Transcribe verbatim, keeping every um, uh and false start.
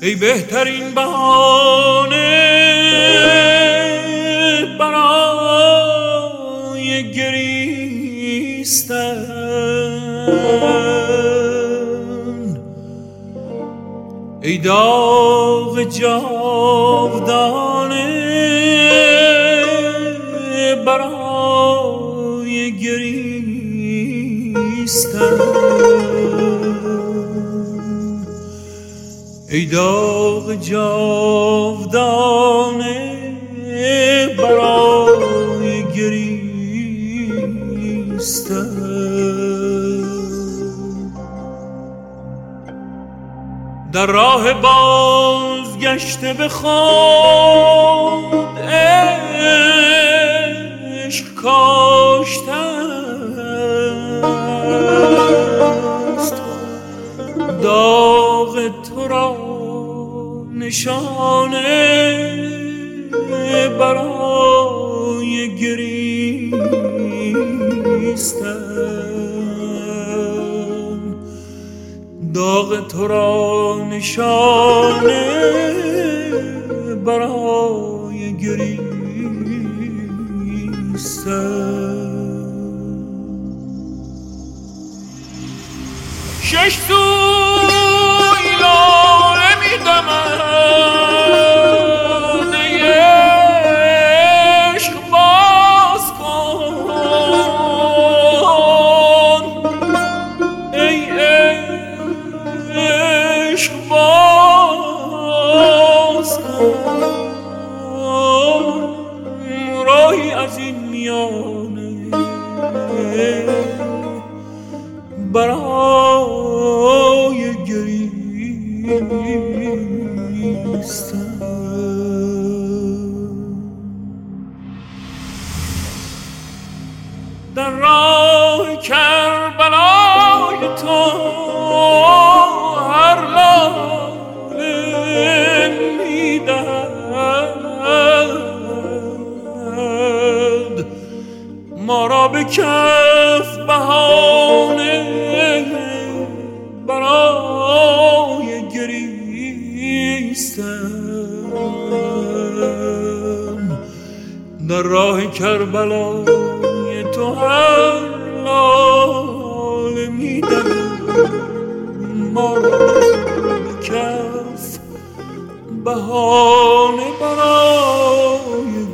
ای بهترین بهانه برای گریستن، ای داغ جاودانه برای گریستن، ای داغ جاودانه برای گریستن. در راه بازگشته به خود عشق کاشتن است، داغ تو را نشانه برای گریستن، داغ تو را نشانه برای گریستن. شش سوی لاله می دمد، ای عشق باز کن، ای عشق باز کن، راهی از این میانه برای گریستن. در راه کربلای تو هر لاله می‌دهد ما را به کف بهانه برای گریستن. در راه کربلای تو هر لاله می‌دهد ما را به کف بهانه برای